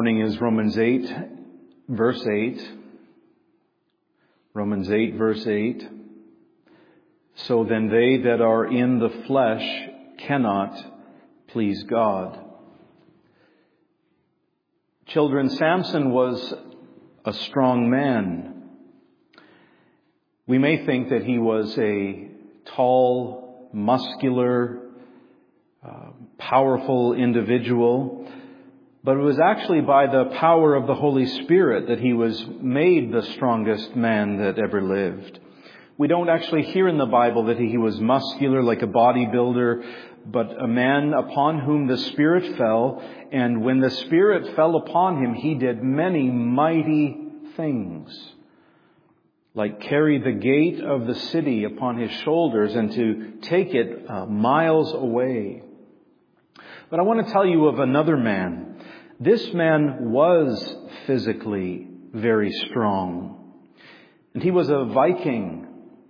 morning is Romans 8, verse 8. Romans 8, verse 8. So then they that are in the flesh cannot please God. Children, Samson was a strong man. We may think that he was a tall, muscular, powerful individual, but it was actually by the power of the Holy Spirit that he was made the strongest man that ever lived. We don't actually hear in the Bible that he was muscular like a bodybuilder, but a man upon whom the Spirit fell. And when the Spirit fell upon him, he did many mighty things, like carry the gate of the city upon his shoulders and to take it miles away. But I want to tell you of another man. This man was physically very strong. And he was a Viking.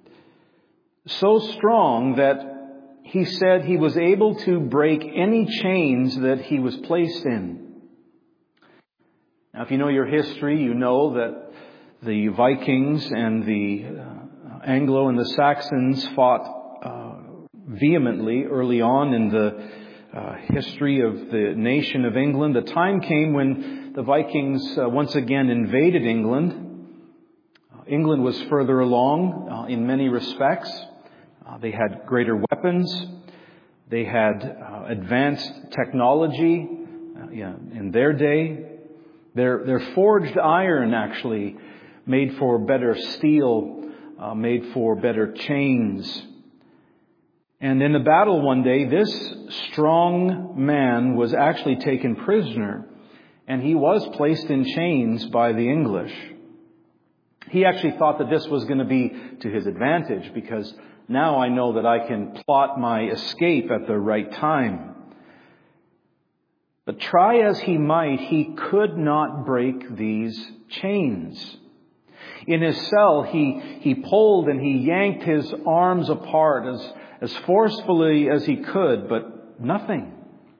So strong that he said he was able to break any chains that he was placed in. Now, if you know your history, you know that the Vikings and the Anglo and the Saxons fought vehemently early on in the history of the nation of England. The time came when the Vikings once again invaded England. England was further along in many respects. They had greater weapons. They had advanced technology in their day. Their forged iron actually made for better steel, made for better chains. And in the battle one day, this strong man was actually taken prisoner, and he was placed in chains by the English. He actually thought that this was going to be to his advantage, because now I know that I can plot my escape at the right time. But try as he might, he could not break these chains. In his cell, he pulled and he yanked his arms apart as forcefully as he could, but nothing.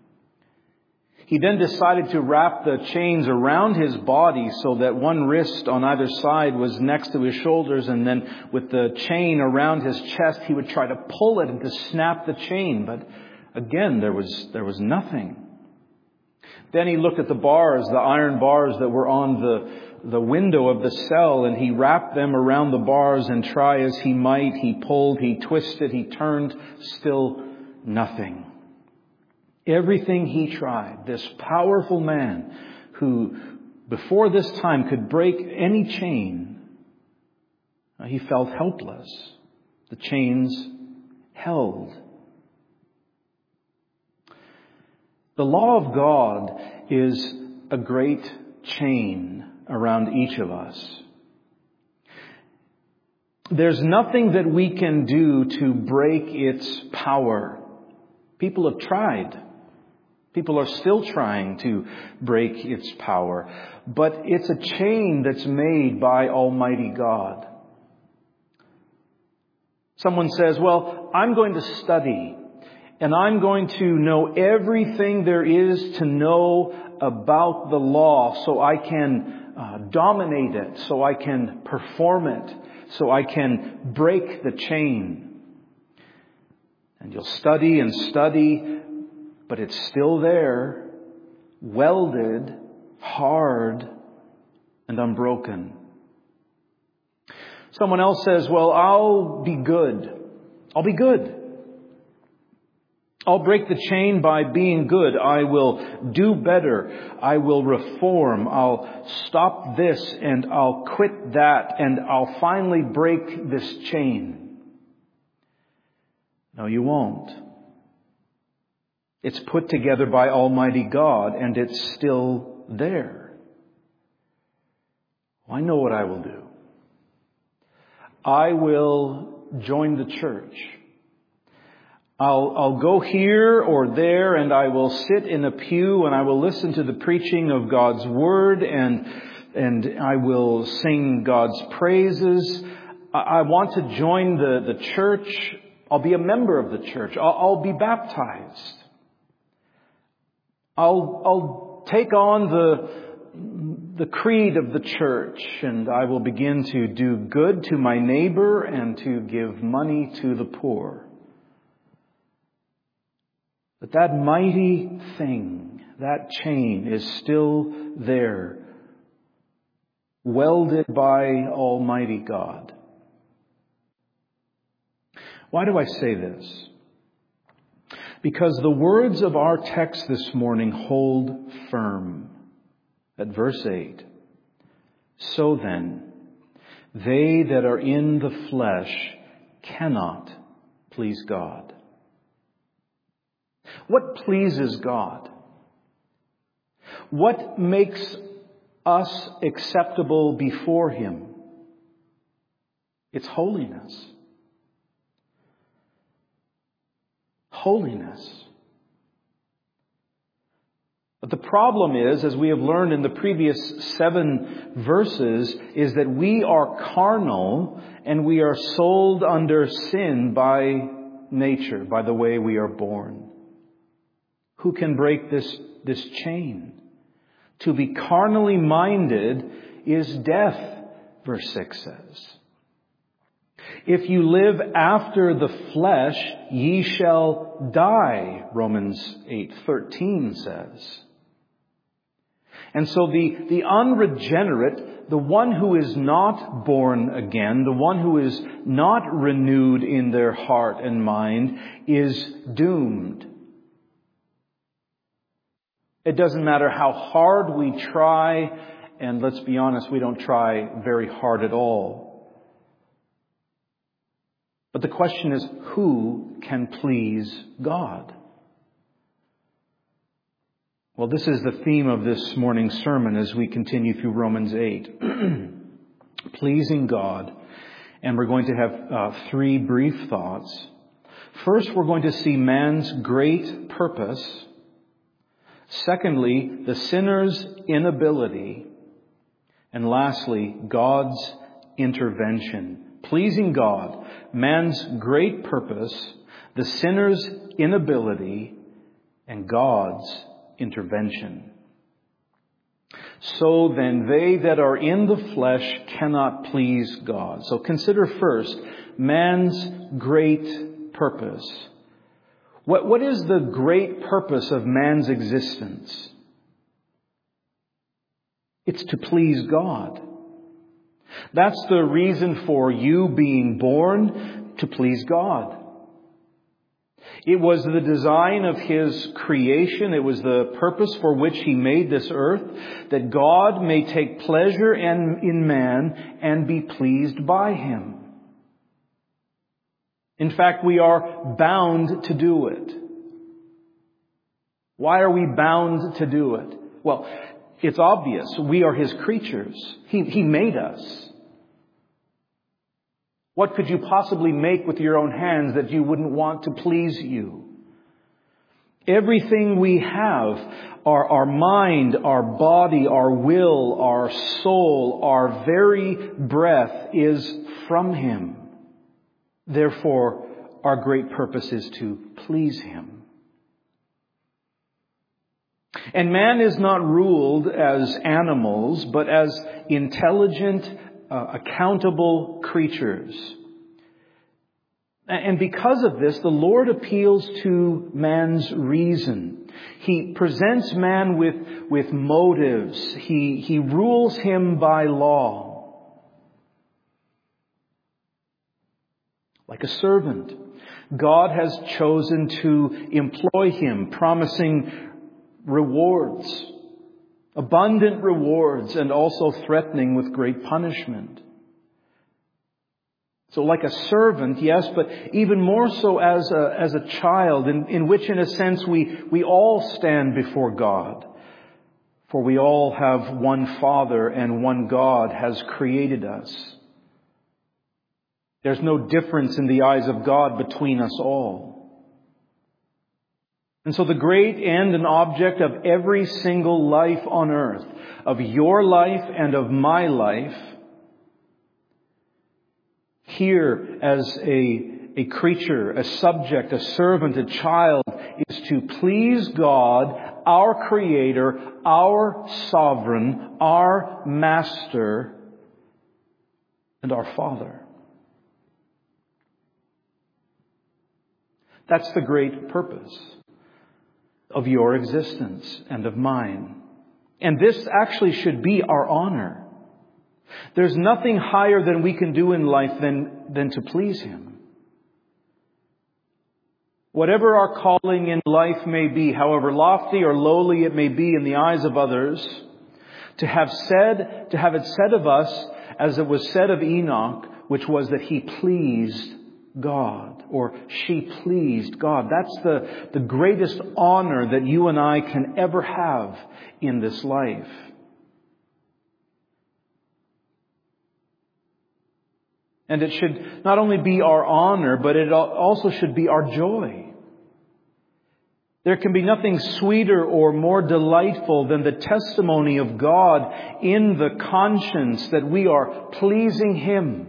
He then decided to wrap the chains around his body so that one wrist on either side was next to his shoulders, and then with the chain around his chest, he would try to pull it and to snap the chain. But again, there was nothing. Then he looked at the bars, the iron bars that were on the window of the cell, and he wrapped them around the bars, and try as he might, he pulled, he twisted, he turned, still nothing. Everything he tried, this powerful man who before this time could break any chain, he felt helpless. The chains held. The law of God is a great chain around each of us. There's nothing that we can do to break its power. People have tried. People are still trying to break its power. But it's a chain that's made by Almighty God. Someone says, well, I'm going to study, and I'm going to know everything there is to know about the law so I can dominate it, so I can perform it, so I can break the chain. And you'll study and study, but it's still there, welded, hard, and unbroken. Someone else says, well, I'll be good. I'll be good. I'll break the chain by being good. I will do better. I will reform. I'll stop this and I'll quit that, and I'll finally break this chain. No, you won't. It's put together by Almighty God, and it's still there. Well, I know what I will do. I will join the church. I'll go here or there, and I will sit in a pew, and I will listen to the preaching of God's Word, and I will sing God's praises. I want to join the church. I'll be a member of the church. I'll be baptized. I'll take on the creed of the church, and I will begin to do good to my neighbor and to give money to the poor. But that mighty thing, that chain is still there, welded by Almighty God. Why do I say this? Because the words of our text this morning hold firm. At verse 8, so then, they that are in the flesh cannot please God. What pleases God? What makes us acceptable before Him? It's holiness. Holiness. But the problem is, as we have learned in the previous 7 verses, is that we are carnal and we are sold under sin by nature, by the way we are born. Who can break this chain? To be carnally minded is death, verse 6 says. If you live after the flesh, ye shall die, Romans 8:13 says. And so the unregenerate, the one who is not born again, the one who is not renewed in their heart and mind, is doomed. It doesn't matter how hard we try, and let's be honest, we don't try very hard at all. But the question is, who can please God? Well, this is the theme of this morning's sermon as we continue through Romans 8. Pleasing God. And we're going to have 3 brief thoughts. First, we're going to see man's great purpose. Secondly, the sinner's inability. And lastly, God's intervention. Pleasing God, man's great purpose, the sinner's inability, and God's intervention. So then, they that are in the flesh cannot please God. So consider first man's great purpose. What is the great purpose of man's existence? It's to please God. That's the reason for you being born, to please God. It was the design of His creation. It was the purpose for which He made this earth, that God may take pleasure in man and be pleased by him. In fact, we are bound to do it. Why are we bound to do it? Well, it's obvious. We are His creatures. He made us. What could you possibly make with your own hands that you wouldn't want to please you? Everything we have, our mind, our body, our will, our soul, our very breath is from Him. Therefore, our great purpose is to please Him. And man is not ruled as animals, but as intelligent, accountable creatures. And because of this, the Lord appeals to man's reason. He presents man with motives. He rules him by law. Like a servant, God has chosen to employ him, promising rewards, abundant rewards, and also threatening with great punishment. So like a servant, yes, but even more so as a child, in which in a sense we all stand before God. For we all have one Father and one God has created us. There's no difference in the eyes of God between us all. And so the great end and object of every single life on earth, of your life and of my life, here as a creature, a subject, a servant, a child, is to please God our Creator, our Sovereign, our Master, and our Father. That's the great purpose of your existence and of mine. And this actually should be our honor. There's nothing higher than we can do in life than to please Him. Whatever our calling in life may be, however lofty or lowly it may be in the eyes of others, to have it said of us, as it was said of Enoch, which was that he pleased God, or she pleased God. That's the greatest honor that you and I can ever have in this life. And it should not only be our honor, but it also should be our joy. There can be nothing sweeter or more delightful than the testimony of God in the conscience that we are pleasing Him.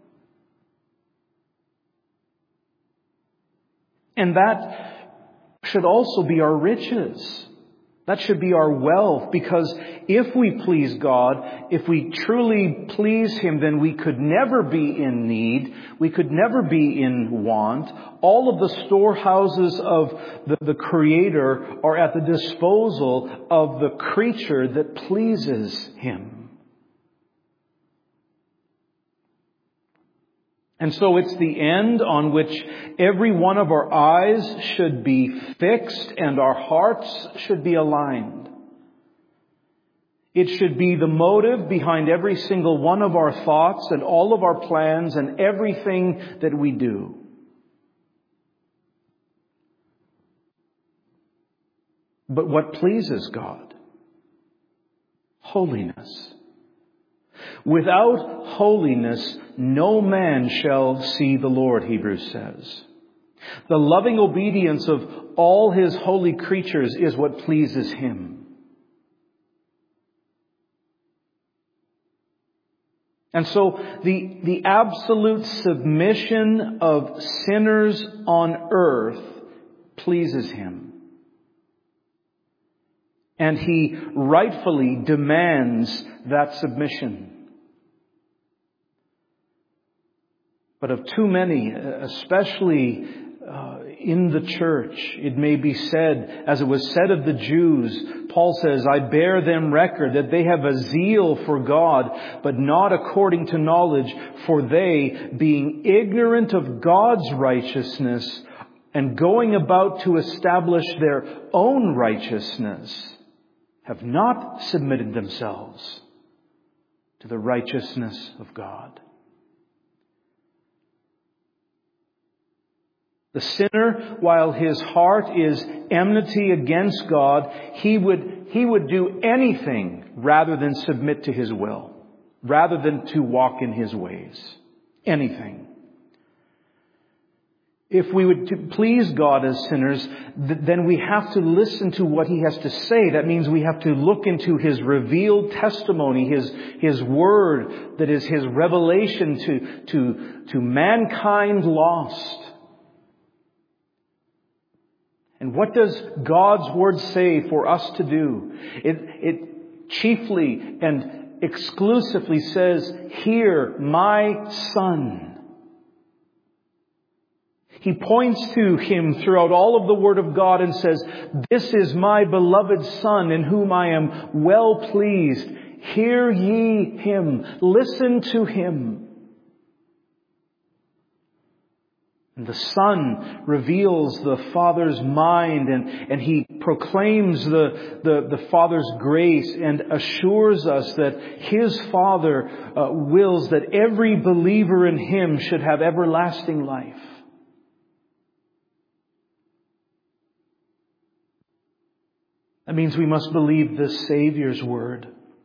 And that should also be our riches. That should be our wealth, because if we please God, if we truly please Him, then we could never be in need. We could never be in want. All of the storehouses of the Creator are at the disposal of the creature that pleases Him. And so it's the end on which every one of our eyes should be fixed and our hearts should be aligned. It should be the motive behind every single one of our thoughts and all of our plans and everything that we do. But what pleases God? Holiness. Without holiness, no man shall see the Lord, Hebrews says. The loving obedience of all His holy creatures is what pleases Him. And so the absolute submission of sinners on earth pleases Him. And He rightfully demands that submission. But of too many, especially in the church, it may be said, as it was said of the Jews, Paul says, I bear them record that they have a zeal for God, but not according to knowledge, for they, being ignorant of God's righteousness and going about to establish their own righteousness, have not submitted themselves to the righteousness of God. The sinner, while his heart is enmity against God, he would do anything rather than submit to His will, rather than to walk in His ways. Anything. If we would to please God as sinners, then we have to listen to what He has to say. That means we have to look into His revealed testimony, His word, that is His revelation to mankind lost. And what does God's Word say for us to do? It chiefly and exclusively says, "Hear, my Son." He points to Him throughout all of the Word of God and says, "This is my beloved Son in whom I am well pleased. Hear ye Him. Listen to Him." And the Son reveals the Father's mind and He proclaims the Father's grace and assures us that His Father wills that every believer in Him should have everlasting life. That means we must believe the Savior's word.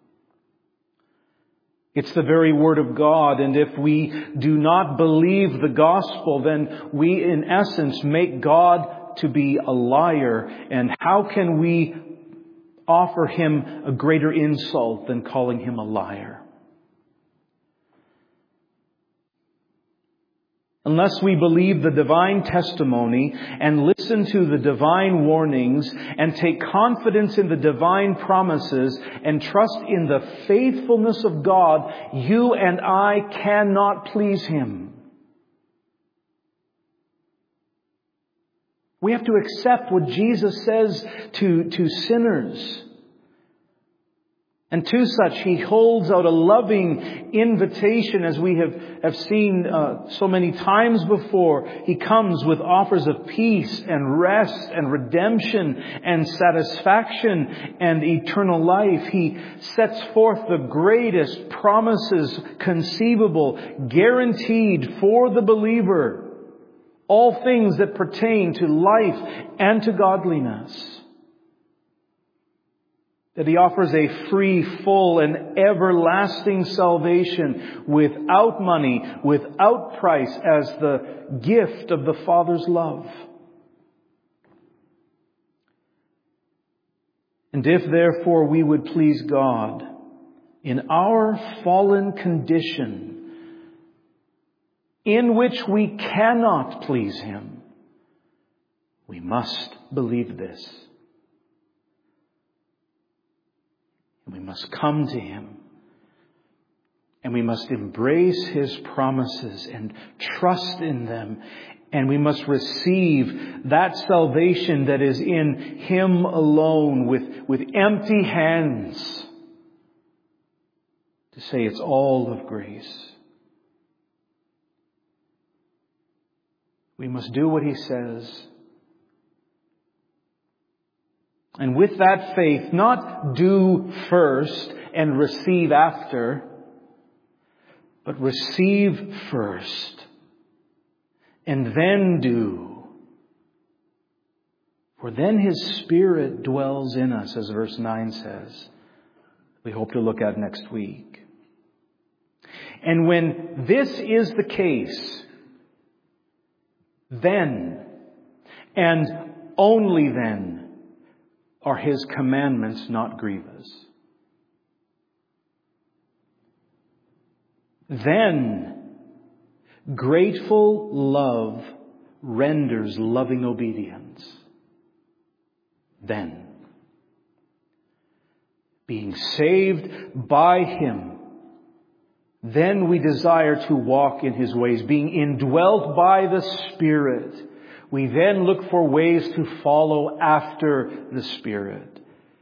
It's the very Word of God, and if we do not believe the gospel, then we in essence make God to be a liar. And how can we offer Him a greater insult than calling Him a liar? Unless we believe the divine testimony and listen to the divine warnings and take confidence in the divine promises and trust in the faithfulness of God, you and I cannot please Him. We have to accept what Jesus says to sinners. And to such, He holds out a loving invitation, as we have seen so many times before. He comes with offers of peace and rest and redemption and satisfaction and eternal life. He sets forth the greatest promises conceivable, guaranteed for the believer. All things that pertain to life and to godliness. That He offers a free, full, and everlasting salvation without money, without price, as the gift of the Father's love. And if therefore we would please God in our fallen condition, in which we cannot please Him, we must believe this. We must come to Him. And we must embrace His promises and trust in them. And we must receive that salvation that is in Him alone with empty hands. To say it's all of grace. We must do what He says. And with that faith, not do first and receive after, but receive first and then do. For then His Spirit dwells in us, as verse 9 says. We hope to look at next week. And when this is the case, then and only then are His commandments not grievous. Then grateful love renders loving obedience. Then, being saved by Him, then we desire to walk in His ways. Being indwelt by the Spirit, we then look for ways to follow after the Spirit.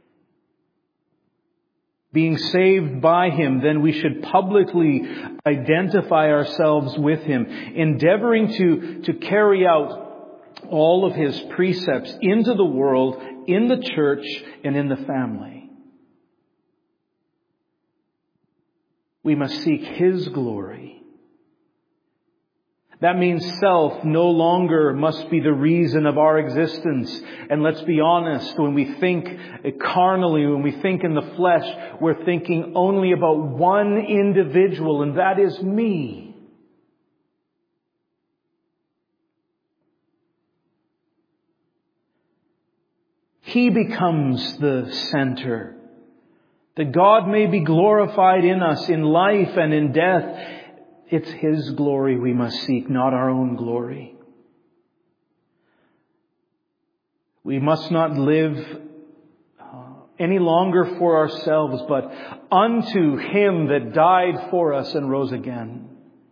Being saved by Him, then we should publicly identify ourselves with Him, endeavoring to carry out all of His precepts into the world, in the church, and in the family. We must seek His glory. That means self no longer must be the reason of our existence. And let's be honest, when we think carnally, when we think in the flesh, we're thinking only about one individual, and that is me. He becomes the center. That God may be glorified in us in life and in death. It's His glory we must seek, not our own glory. We must not live any longer for ourselves, but unto Him that died for us and rose again.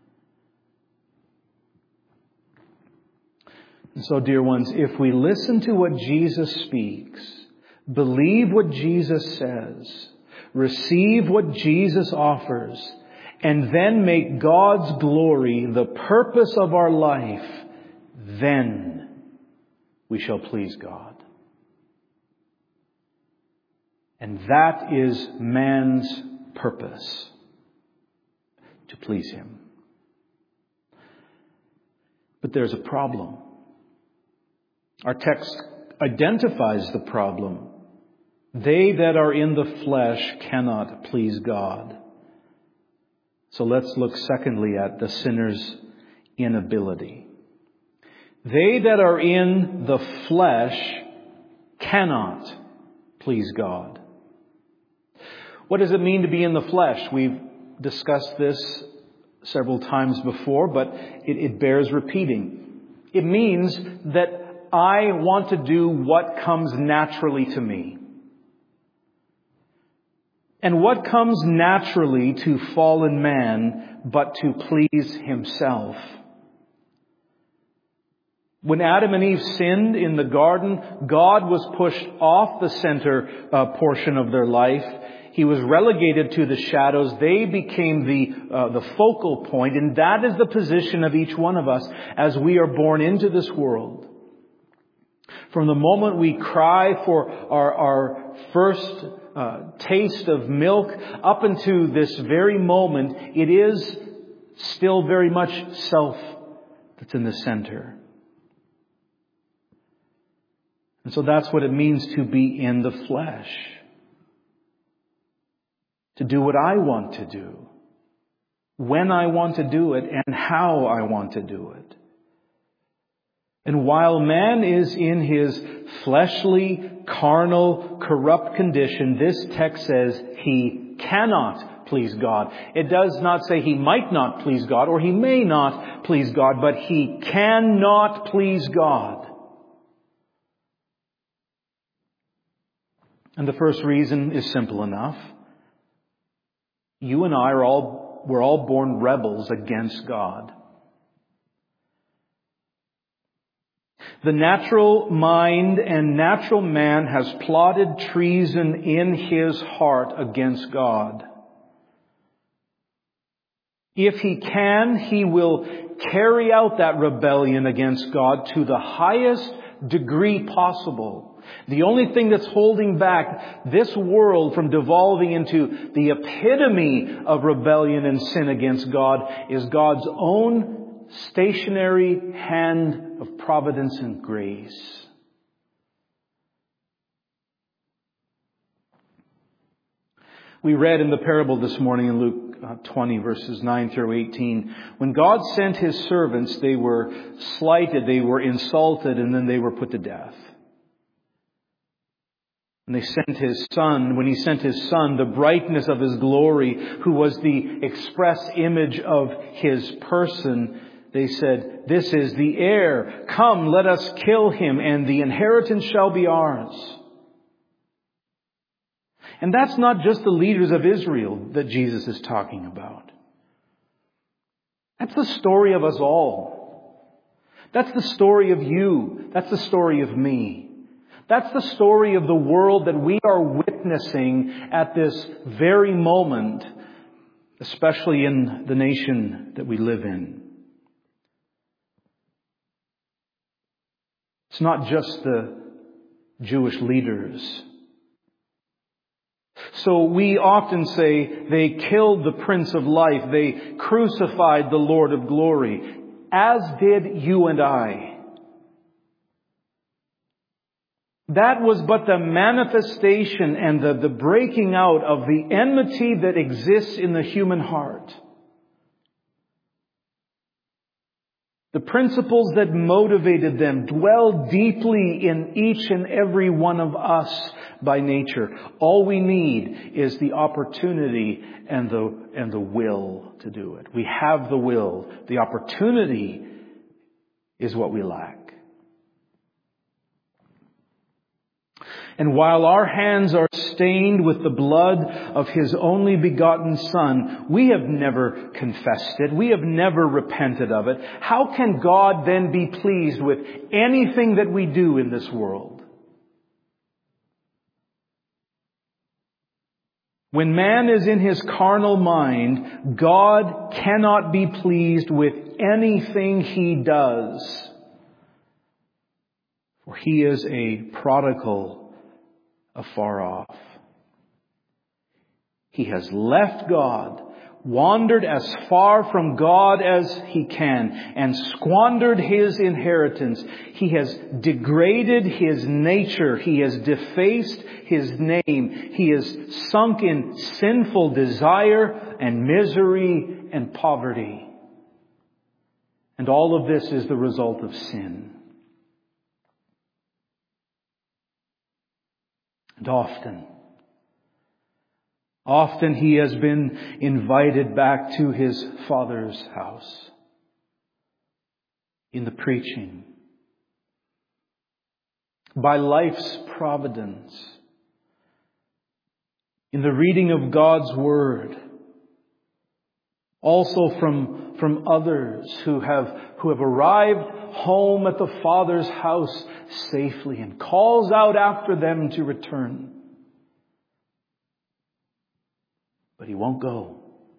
And so, dear ones, if we listen to what Jesus speaks, believe what Jesus says, receive what Jesus offers, and then make God's glory the purpose of our life, then we shall please God. And that is man's purpose, to please Him. But there's a problem. Our text identifies the problem. They that are in the flesh cannot please God. So let's look secondly at the sinner's inability. They that are in the flesh cannot please God. What does it mean to be in the flesh? We've discussed this several times before, but it bears repeating. It means that I want to do what comes naturally to me. And what comes naturally to fallen man but to please himself? When Adam and Eve sinned in the garden, God was pushed off the center portion of their life. He was relegated to the shadows. They became the focal point, and that is the position of each one of us as we are born into this world. From the moment we cry for our first taste of milk up into this very moment, it is still very much self that's in the center. And so that's what it means to be in the flesh. To do what I want to do, when I want to do it, and how I want to do it. And while man is in his fleshly, carnal, corrupt condition, this text says he cannot please God. It does not say he might not please God or he may not please God, but he cannot please God. And the first reason is simple enough. You and I we're all born rebels against God. The natural mind and natural man has plotted treason in his heart against God. If he can, he will carry out that rebellion against God to the highest degree possible. The only thing that's holding back this world from devolving into the epitome of rebellion and sin against God is God's own stationary hand of providence and grace. We read in the parable this morning in Luke 20 verses 9 through 18. When God sent His servants, they were slighted, they were insulted, and then they were put to death. And they sent His Son, when He sent His Son, the brightness of His glory, who was the express image of His person, they said, "This is the heir. Come, let us kill him, and the inheritance shall be ours." And that's not just the leaders of Israel that Jesus is talking about. That's the story of us all. That's the story of you. That's the story of me. That's the story of the world that we are witnessing at this very moment, especially in the nation that we live in. It's not just the Jewish leaders. So we often say they killed the Prince of Life. They crucified the Lord of Glory, as did you and I. That was but the manifestation and the breaking out of the enmity that exists in the human heart. The principles that motivated them dwell deeply in each and every one of us by nature. All we need is the opportunity and the will to do it. We have the will. The opportunity is what we lack. And while our hands are stained with the blood of His only begotten Son, we have never confessed it. We have never repented of it. How can God then be pleased with anything that we do in this world? When man is in his carnal mind, God cannot be pleased with anything he does. For He is a prodigal afar off. He has left God, wandered as far from God as he can, and squandered his inheritance. He has degraded his nature. He has defaced his name. He is sunk in sinful desire and misery and poverty. And all of this is the result of sin. And often, Often he has been invited back to his Father's house in the preaching, by life's providence, in the reading of God's Word, also from others who have arrived home at the Father's house safely and calls out after them to return. But he won't go.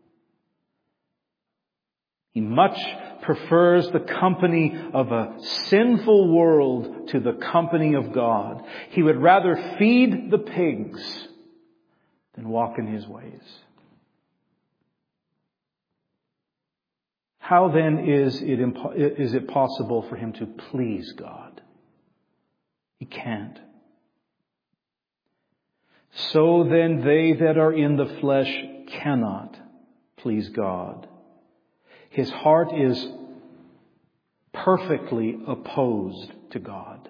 He much prefers the company of a sinful world to the company of God. He would rather feed the pigs than walk in his ways. How then is it possible for him to please God? He can't. So then they that are in the flesh cannot please God. His heart is perfectly opposed to God.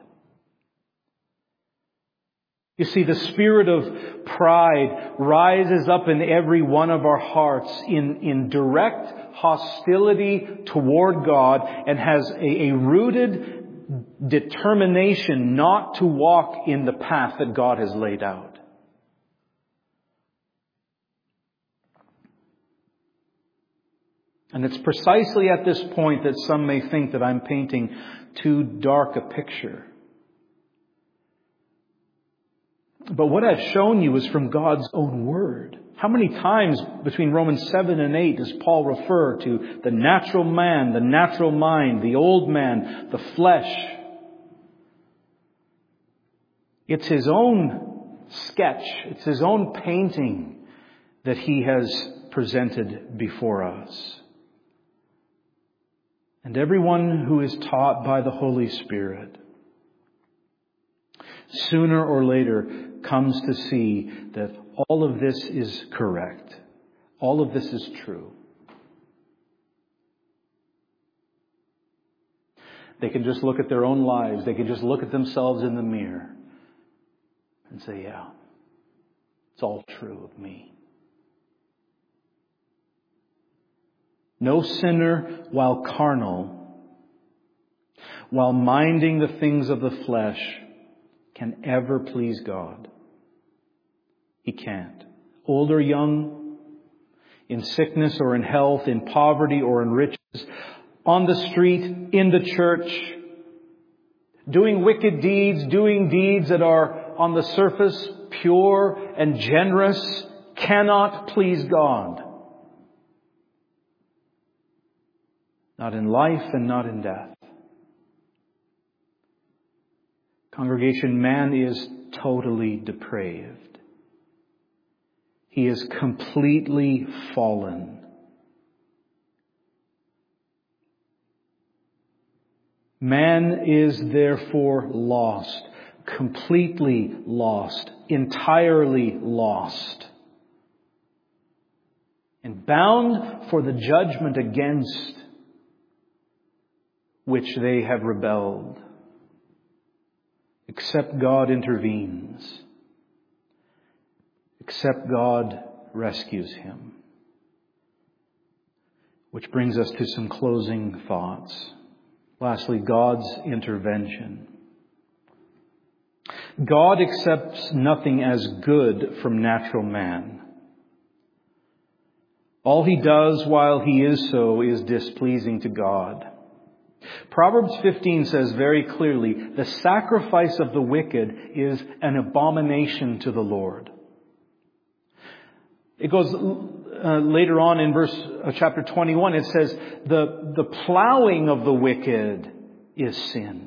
You see, the spirit of pride rises up in every one of our hearts in direct hostility toward God and has a rooted determination not to walk in the path that God has laid out. And it's precisely at this point that some may think that I'm painting too dark a picture. But what I've shown you is from God's own Word. How many times between Romans 7 and 8 does Paul refer to the natural man, the natural mind, the old man, the flesh? It's his own sketch, it's his own painting that he has presented before us. And everyone who is taught by the Holy Spirit, sooner or later comes to see that all of this is correct. All of this is true. They can just look at their own lives. They can just look at themselves in the mirror and say, yeah, it's all true of me. No sinner, while carnal, while minding the things of the flesh, can ever please God. He can't. Old or young, in sickness or in health, in poverty or in riches, on the street, in the church, doing wicked deeds, doing deeds that are on the surface pure and generous, cannot please God. Not in life and not in death. Congregation, man is totally depraved. He is completely fallen. Man is therefore lost, completely lost, entirely lost, and bound for the judgment against which they have rebelled, except God intervenes, except God rescues him. Which brings us to some closing thoughts. Lastly, God's intervention. God accepts nothing as good from natural man. All he does while he is so is displeasing to God. Proverbs 15 says very clearly, the sacrifice of the wicked is an abomination to the Lord. It goes later on in chapter 21, it says, the plowing of the wicked is sin.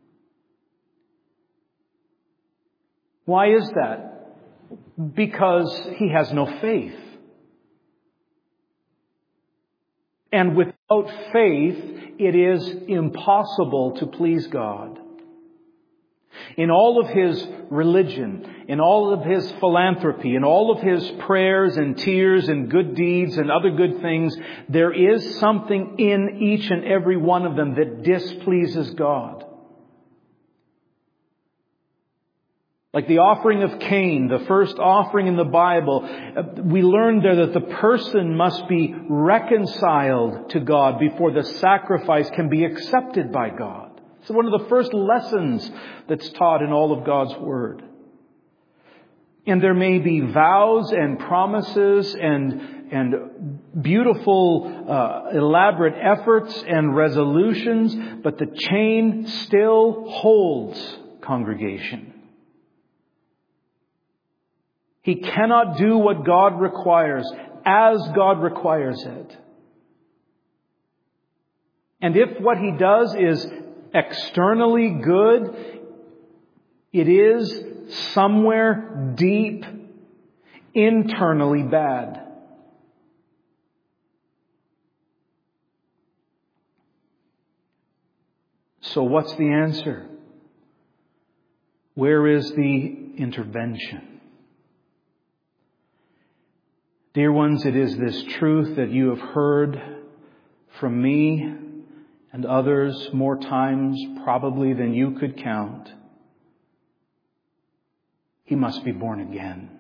Why is that? Because he has no faith. And without faith, it is impossible to please God. In all of his religion, in all of his philanthropy, in all of his prayers and tears and good deeds and other good things, there is something in each and every one of them that displeases God. Like the offering of Cain, the first offering in the Bible, we learned there that the person must be reconciled to God before the sacrifice can be accepted by God. It's one of the first lessons that's taught in all of God's Word. And there may be vows and promises and beautiful, elaborate efforts and resolutions, but the chain still holds, congregation. He cannot do what God requires as God requires it. And if what He does is externally good, it is somewhere deep, internally bad. So what's the answer? Where is the intervention? Dear ones, it is this truth that you have heard from me and others more times probably than you could count. He must be born again.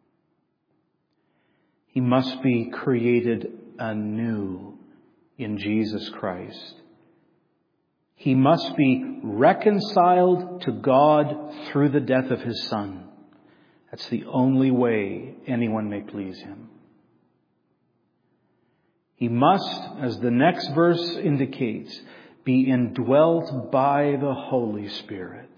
He must be created anew in Jesus Christ. He must be reconciled to God through the death of His Son. That's the only way anyone may please Him. He must, as the next verse indicates, be indwelt by the Holy Spirit.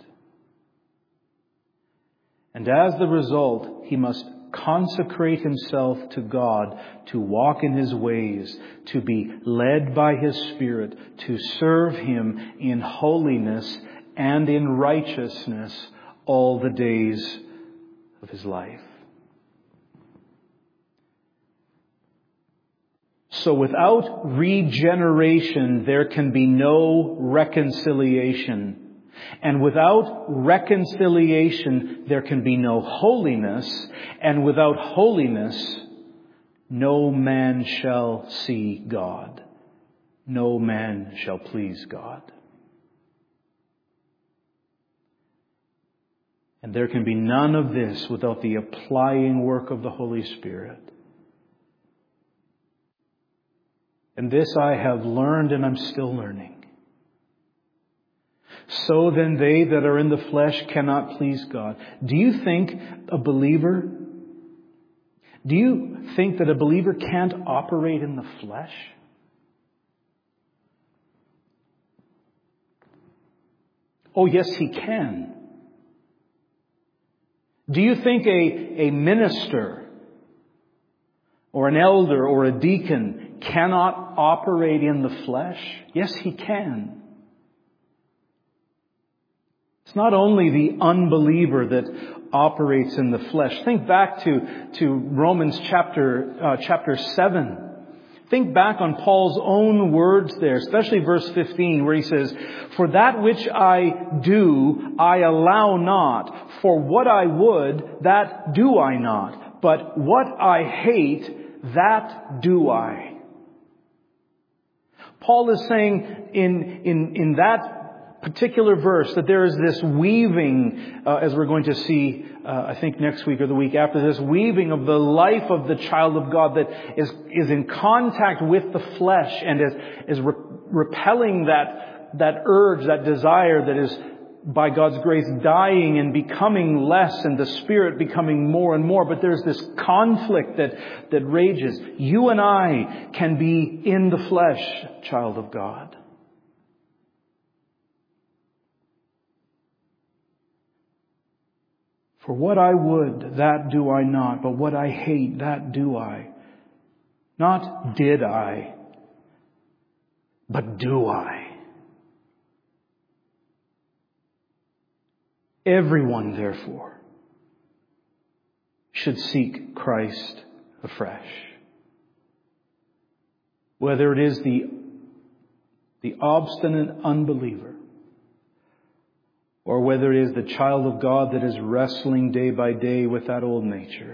And as the result, He must consecrate Himself to God, to walk in His ways, to be led by His Spirit, to serve Him in holiness and in righteousness all the days of His life. So without regeneration, there can be no reconciliation. And without reconciliation, there can be no holiness. And without holiness, no man shall see God. No man shall please God. And there can be none of this without the applying work of the Holy Spirit. And this I have learned and I'm still learning. So then they that are in the flesh cannot please God. Do you think that a believer can't operate in the flesh? Oh, yes, he can. Do you think a minister or an elder or a deacon cannot operate in the flesh? Yes, he can. It's not only the unbeliever that operates in the flesh. Think back to Romans chapter 7. Think back on Paul's own words there, especially verse 15, where he says, "For that which I do, I allow not. For what I would, that do I not. But what I hate, that do I." Paul is saying in that particular verse that there is this weaving, as we're going to see, I think next week or the week after, this weaving of the life of the child of God that is in contact with the flesh and is repelling that urge, that desire that is by God's grace dying and becoming less, and the Spirit becoming more and more. But there's this conflict that rages. You and I can be in the flesh, child of God. For what I would, that do I not. But what I hate, that do I. Not did I, but do I. Everyone, therefore, should seek Christ afresh. Whether it is the obstinate unbeliever, or whether it is the child of God that is wrestling day by day with that old nature,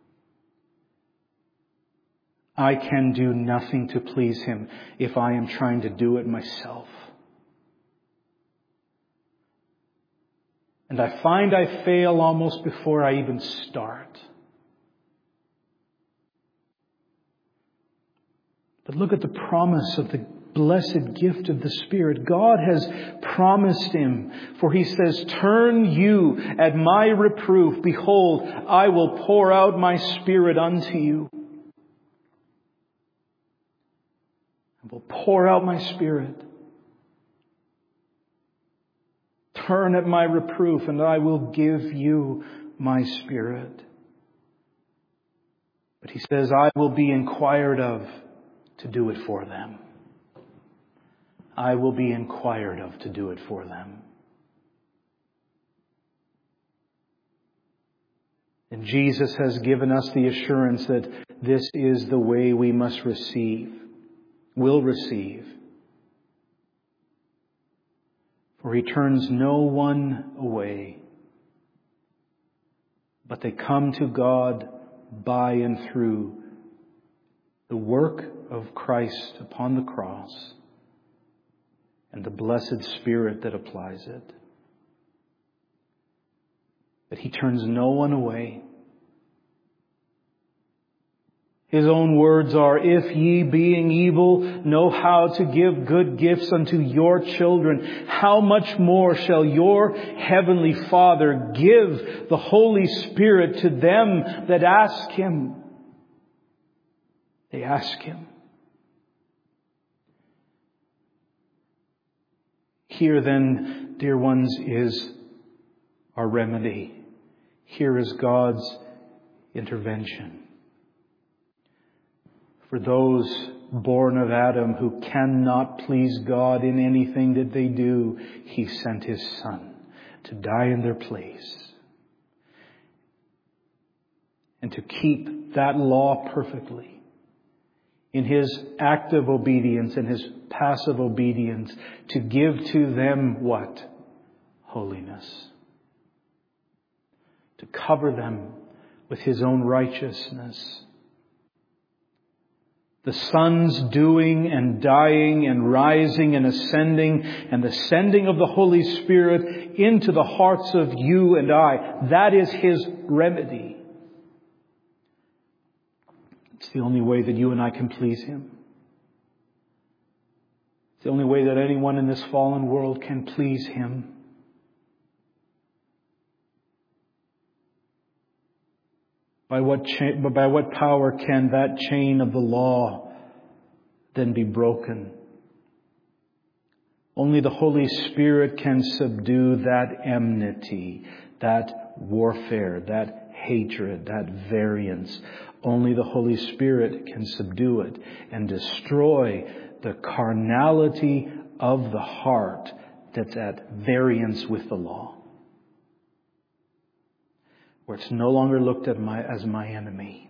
I can do nothing to please Him if I am trying to do it myself. And I find I fail almost before I even start. But look at the promise of the blessed gift of the Spirit. God has promised him, for he says, "Turn you at my reproof. Behold, I will pour out my Spirit unto you." I will pour out my Spirit. Turn at my reproof, and I will give you my Spirit. But he says, I will be inquired of to do it for them. I will be inquired of to do it for them. And Jesus has given us the assurance that this is the way we must receive, will receive. For he turns no one away, but they come to God by and through the work of Christ upon the cross and the blessed Spirit that applies it. But he turns no one away. His own words are, "If ye, being evil, know how to give good gifts unto your children, how much more shall your heavenly Father give the Holy Spirit to them that ask him?" They ask him. Here then, dear ones, is our remedy. Here is God's intervention. For those born of Adam who cannot please God in anything that they do, he sent his Son to die in their place and to keep that law perfectly. In his active obedience and his passive obedience, to give to them what? Holiness. To cover them with his own righteousness. The Son's doing and dying and rising and ascending and the sending of the Holy Spirit into the hearts of you and I, that is his remedy. It's the only way that you and I can please him. It's the only way that anyone in this fallen world can please him. By what power can that chain of the law then be broken? Only the Holy Spirit can subdue that enmity, that warfare, that hatred, that variance. Only the Holy Spirit can subdue it and destroy the carnality of the heart that's at variance with the law. Where it's no longer looked at as my enemy.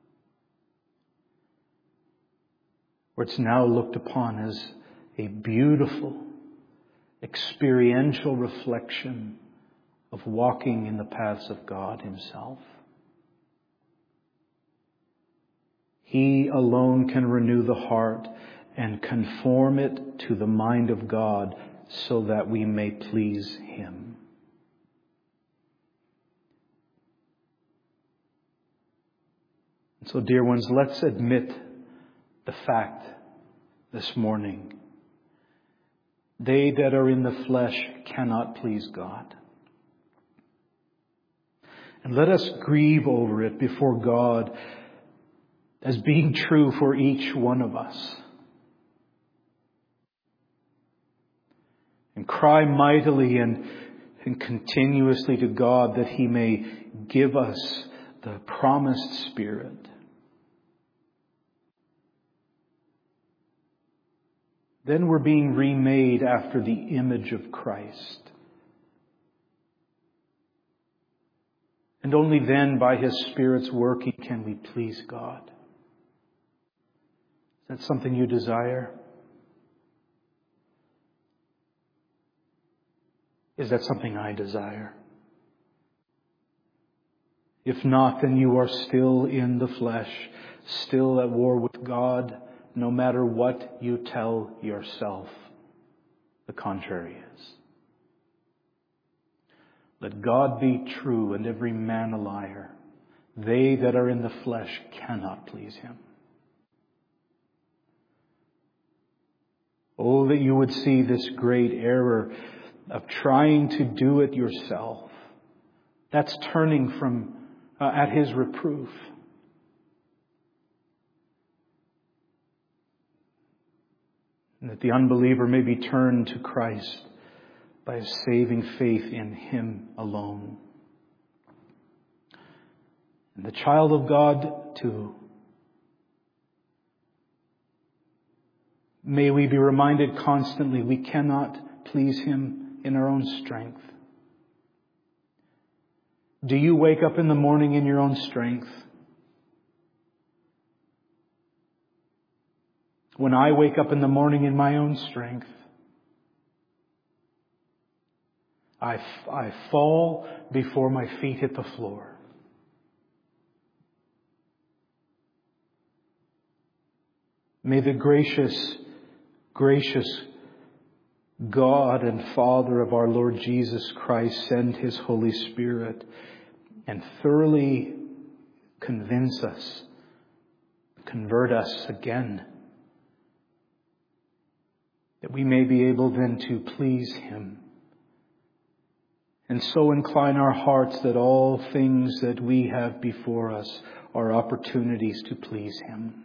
Where it's now looked upon as a beautiful, experiential reflection of walking in the paths of God himself. He alone can renew the heart and conform it to the mind of God so that we may please him. So, dear ones, let's admit the fact this morning. They that are in the flesh cannot please God. And let us grieve over it before God as being true for each one of us. And cry mightily and continuously to God that he may give us the promised Spirit. Then we're being remade after the image of Christ. And only then, by his Spirit's working, can we please God. Is that something you desire? Is that something I desire? If not, then you are still in the flesh, still at war with God, no matter what you tell yourself the contrary is. Let God be true and every man a liar. They that are in the flesh cannot please Him. Oh, that you would see this great error of trying to do it yourself. That's turning from at His reproof. And that the unbeliever may be turned to Christ by a saving faith in Him alone. And the child of God too. May we be reminded constantly we cannot please Him in our own strength. Do you wake up in the morning in your own strength? When I wake up in the morning in my own strength, I fall before my feet hit the floor. May the gracious God and Father of our Lord Jesus Christ send His Holy Spirit and thoroughly convince us, convert us again, that we may be able then to please Him. And so incline our hearts that all things that we have before us are opportunities to please Him.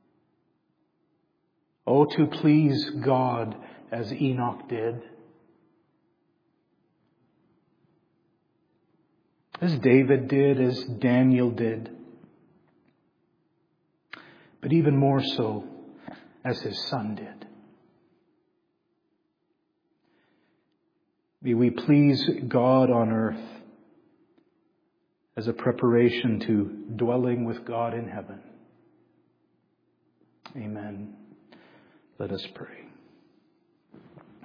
Oh, to please God as Enoch did. As David did, as Daniel did. But even more so, as his son did. May we please God on earth as a preparation to dwelling with God in heaven. Amen. Let us pray.